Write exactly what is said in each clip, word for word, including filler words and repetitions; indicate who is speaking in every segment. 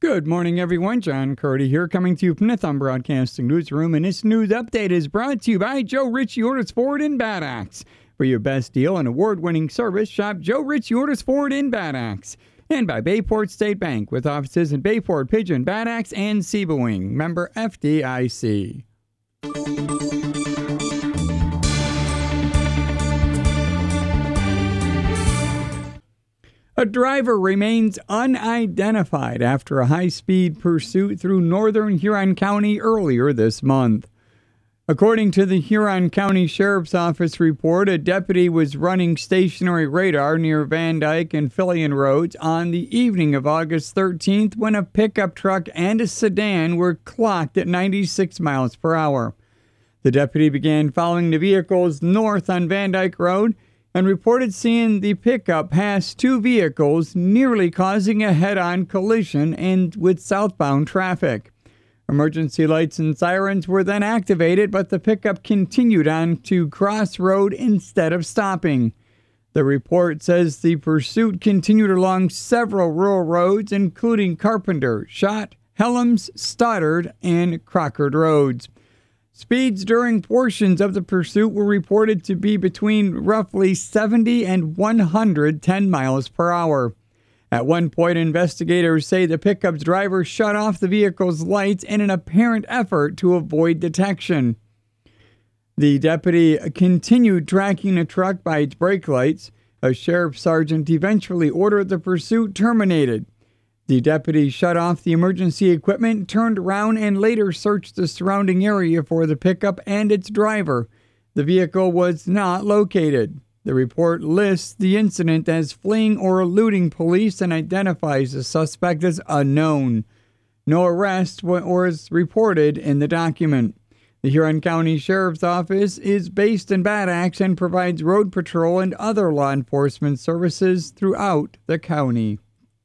Speaker 1: Good morning, everyone. John Curdy here, coming to you from the Thumb Broadcasting Newsroom. And this news update is brought to you by Joe Ritchie Orders Ford in Bad Axe. For your best deal and award-winning service, shop Joe Ritchie Orders Ford in Bad Axe. And by Bayport State Bank, with offices in Bayport, Pigeon, Bad Axe, and Sebowing. Member F D I C. A driver remains unidentified after a high-speed pursuit through northern Huron County earlier this month. According to the Huron County Sheriff's Office report, a deputy was running stationary radar near Van Dyke and Fillion Roads on the evening of August thirteenth when a pickup truck and a sedan were clocked at ninety-six miles per hour. The deputy began following the vehicles north on Van Dyke Road and reported seeing the pickup pass two vehicles, nearly causing a head-on collision and with southbound traffic. Emergency lights and sirens were then activated, but the pickup continued on to Cross Road instead of stopping. The report says the pursuit continued along several rural roads, including Carpenter, Schott, Helms, Stoddard, and Crockard roads. Speeds during portions of the pursuit were reported to be between roughly seventy and one hundred ten miles per hour. At one point, investigators say the pickup's driver shut off the vehicle's lights in an apparent effort to avoid detection. The deputy continued tracking the truck by its brake lights. A sheriff's sergeant eventually ordered the pursuit terminated. The deputy shut off the emergency equipment, turned around, and later searched the surrounding area for the pickup and its driver. The vehicle was not located. The report lists the incident as fleeing or eluding police and identifies the suspect as unknown. No arrest was reported in the document. The Huron County Sheriff's Office is based in Bad Axe and provides road patrol and other law enforcement services throughout the county.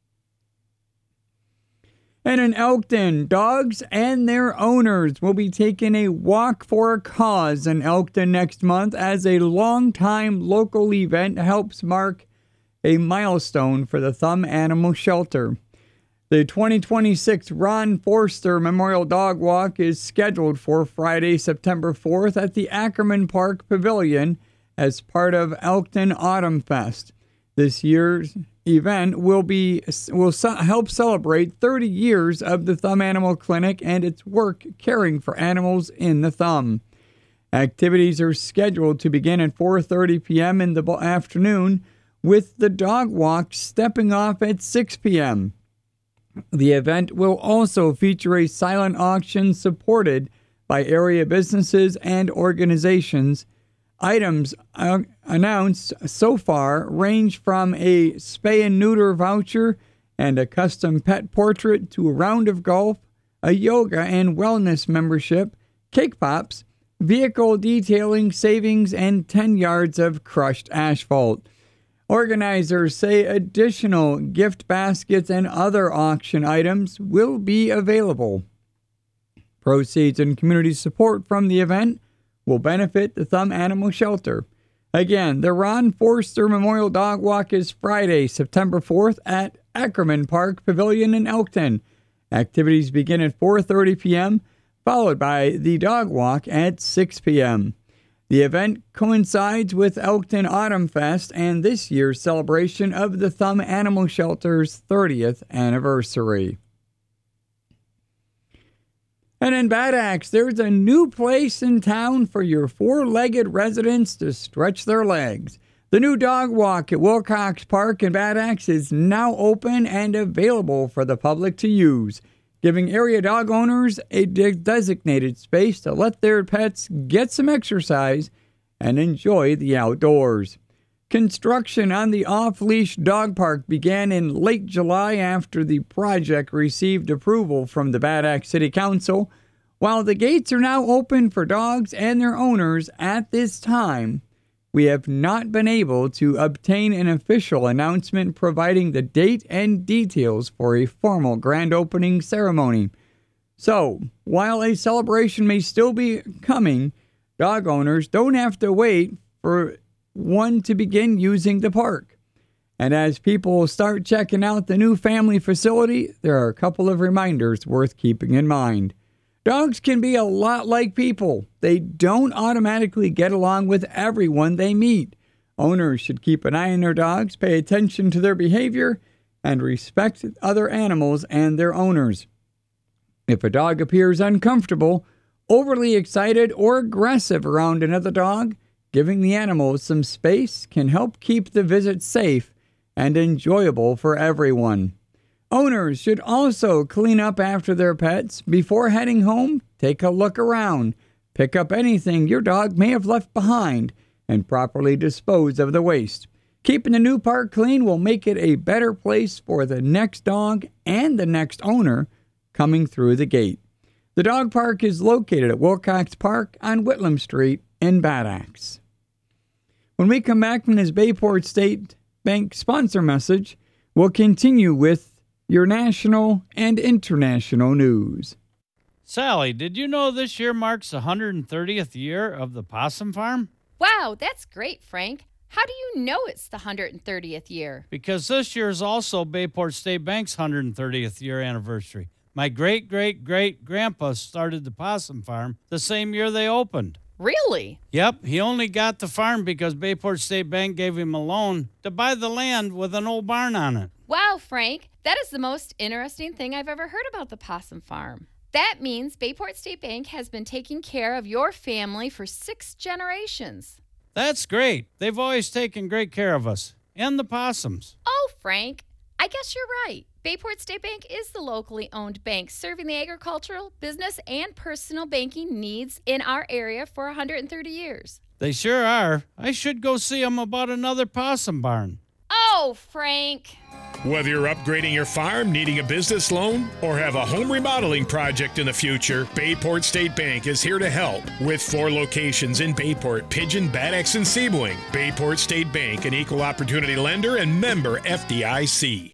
Speaker 1: And in Elkton, dogs and their owners will be taking a walk for a cause in Elkton next month as a long-time local event helps mark a milestone for the Thumb Animal Shelter. The twenty twenty-six Ron Forster Memorial Dog Walk is scheduled for Friday, September fourth at the Ackerman Park Pavilion as part of Elkton Autumn Fest. This year's event will be will help celebrate thirty years of the Thumb Animal Clinic and its work caring for animals in the thumb. Activities are scheduled to begin at four thirty p.m. in the afternoon, with the dog walk stepping off at six p.m. The event will also feature a silent auction supported by area businesses and organizations. Items uh, announced so far range from a spay and neuter voucher and a custom pet portrait to a round of golf, a yoga and wellness membership, cake pops, vehicle detailing savings, and ten yards of crushed asphalt. Organizers say additional gift baskets and other auction items will be available. Proceeds and community support from the event will benefit the Thumb Animal Shelter. Again, the Ron Forster Memorial Dog Walk is Friday, September fourth at Ackerman Park Pavilion in Elkton. Activities begin at four thirty p.m., followed by the dog walk at six p.m. The event coincides with Elkton Autumn Fest and this year's celebration of the Thumb Animal Shelter's thirtieth anniversary. And in Bad Axe, there's a new place in town for your four-legged residents to stretch their legs. The new dog walk at Wilcox Park in Bad Axe is now open and available for the public to use, giving area dog owners a de- designated space to let their pets get some exercise and enjoy the outdoors. Construction on the off-leash dog park began in late July after the project received approval from the Bad Axe City Council. While the gates are now open for dogs and their owners at this time, we have not been able to obtain an official announcement providing the date and details for a formal grand opening ceremony. So, while a celebration may still be coming, dog owners don't have to wait for one to begin using the park. And as people start checking out the new family facility, there are a couple of reminders worth keeping in mind. Dogs can be a lot like people. They don't automatically get along with everyone they meet. Owners should keep an eye on their dogs, pay attention to their behavior, and respect other animals and their owners. If a dog appears uncomfortable, overly excited, or aggressive around another dog, giving the animal some space can help keep the visit safe and enjoyable for everyone. Owners should also clean up after their pets. Before heading home, take a look around. Pick up anything your dog may have left behind and properly dispose of the waste. Keeping the new park clean will make it a better place for the next dog and the next owner coming through the gate. The dog park is located at Wilcox Park on Whitlam Street in Bad Axe. When we come back from this Bayport State Bank sponsor message, we'll continue with your national and international news.
Speaker 2: Sally, did you know this year marks the one hundred thirtieth year of the Possum Farm?
Speaker 3: Wow, that's great, Frank. How do you know it's the one hundred thirtieth year?
Speaker 2: Because this year is also Bayport State Bank's one hundred thirtieth year anniversary. My great-great-great-grandpa started the Possum Farm the same year they opened.
Speaker 3: Really?
Speaker 2: Yep, he only got the farm because Bayport State Bank gave him a loan to buy the land with an old barn on it.
Speaker 3: Wow, Frank, that is the most interesting thing I've ever heard about the Possum Farm. That means Bayport State Bank has been taking care of your family for six generations.
Speaker 2: That's great. They've always taken great care of us and the possums.
Speaker 3: Oh, Frank, I guess you're right. Bayport State Bank is the locally owned bank serving the agricultural, business, and personal banking needs in our area for one hundred thirty years.
Speaker 2: They sure are. I should go see them about another possum barn.
Speaker 3: Oh, Frank.
Speaker 4: Whether you're upgrading your farm, needing a business loan, or have a home remodeling project in the future, Bayport State Bank is here to help. With four locations in Bayport, Pigeon, Bad Axe, and Sebling. Bayport State Bank, an equal opportunity lender and member F D I C.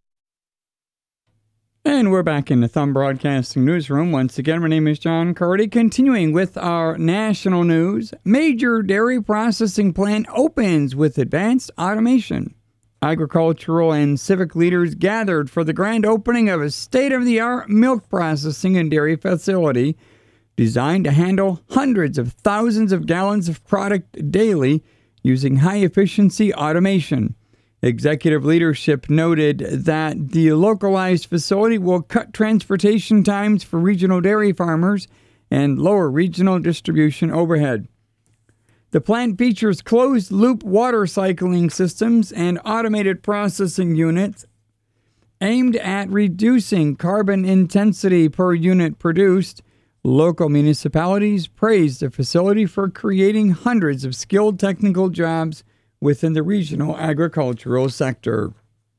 Speaker 1: And we're back in the Thumb Broadcasting Newsroom. Once again, my name is John Cardy. Continuing with our national news, major dairy processing plant opens with advanced automation. Agricultural and civic leaders gathered for the grand opening of a state-of-the-art milk processing and dairy facility designed to handle hundreds of thousands of gallons of product daily using high-efficiency automation. Executive leadership noted that the localized facility will cut transportation times for regional dairy farmers and lower regional distribution overhead. The plant features closed-loop water cycling systems and automated processing units aimed at reducing carbon intensity per unit produced. Local municipalities praised the facility for creating hundreds of skilled technical jobs within the regional agricultural sector.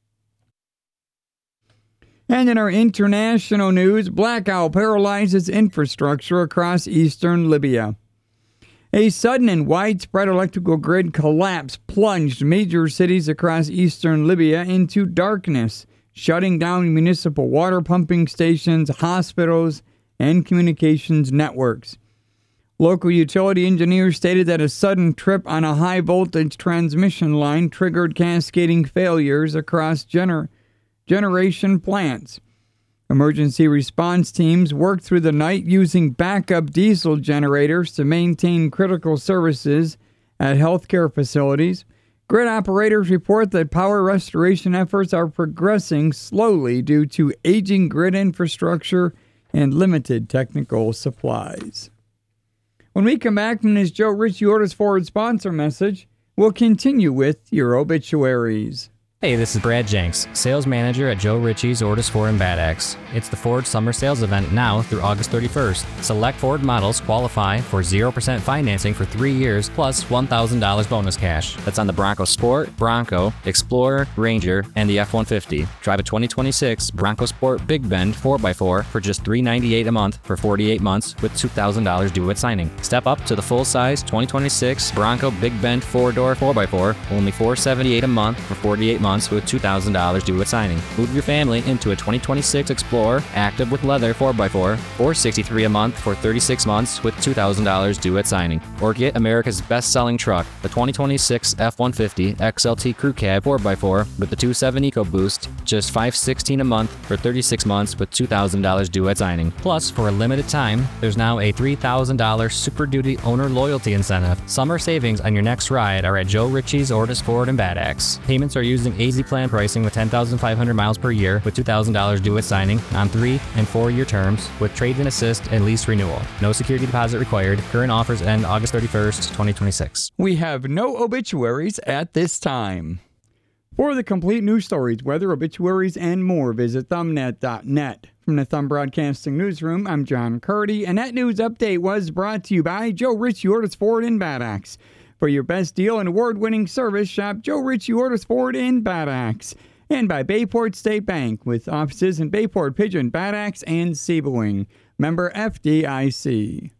Speaker 1: And in our international news, blackout paralyzes infrastructure across eastern Libya. A sudden and widespread electrical grid collapse plunged major cities across eastern Libya into darkness, shutting down municipal water pumping stations, hospitals, and communications networks. Local utility engineers stated that a sudden trip on a high-voltage transmission line triggered cascading failures across gener- generation plants. Emergency response teams worked through the night using backup diesel generators to maintain critical services at healthcare facilities. Grid operators report that power restoration efforts are progressing slowly due to aging grid infrastructure and limited technical supplies. When we come back from this Joe Ritchie Otis Ford sponsor message, we'll continue with your obituaries.
Speaker 5: Hey, this is Brad Jenks, sales manager at Joe Ritchie's Otis Ford in Bad Axe. It's the Ford Summer Sales Event now through August thirty-first. Select Ford models qualify for zero percent financing for three years plus one thousand dollars bonus cash. That's on the Bronco Sport, Bronco, Explorer, Ranger, and the F one fifty. Drive a twenty twenty-six Bronco Sport Big Bend four by four for just three hundred ninety-eight dollars a month for forty-eight months with two thousand dollars due at signing. Step up to the full-size twenty twenty-six Bronco Big Bend four-door four by four, only four hundred seventy-eight dollars a month for forty-eight months months with two thousand dollars due at signing. Move your family into a twenty twenty-six Explorer Active with leather four by four for sixty-three dollars a month for thirty-six months with two thousand dollars due at signing. Or get America's best-selling truck, the twenty twenty-six F one fifty X L T Crew Cab four by four with the two point seven EcoBoost, just five hundred sixteen dollars a month for thirty-six months with two thousand dollars due at signing. Plus, for a limited time, there's now a three thousand dollars Super Duty owner loyalty incentive. Summer savings on your next ride are at Joe Ritchie's, Ortis Ford, and Bad Axe. Payments are using A Z plan pricing with ten thousand five hundred miles per year with two thousand dollars due at signing on three and four year terms with trade-in assist and lease renewal. No security deposit required. Current offers end August thirty-first, twenty twenty-six.
Speaker 1: We have no obituaries at this time. For the complete news stories, weather, obituaries, and more, visit thumbnet dot net. From the Thumb Broadcasting Newsroom, I'm John Curdy, and that news update was brought to you by Joe Ritchie, Ortis Ford, and Bad Axe. For your best deal and award-winning service, shop Joe Ritchie, Ortis Ford, and Bad Axe. And by Bayport State Bank, with offices in Bayport, Pigeon, Bad Axe, and Sebelwing. Member F D I C.